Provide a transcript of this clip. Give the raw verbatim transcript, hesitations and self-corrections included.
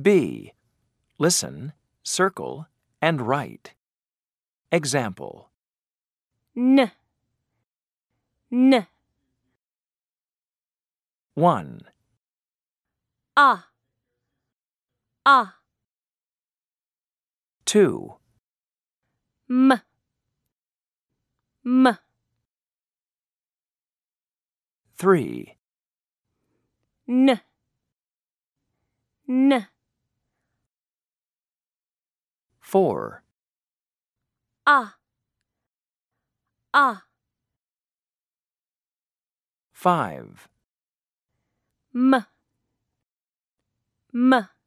B. Listen, circle, and write. Example. N. N. one. A. A. two. M. M. three. N. N. four. A. A. five. M. M.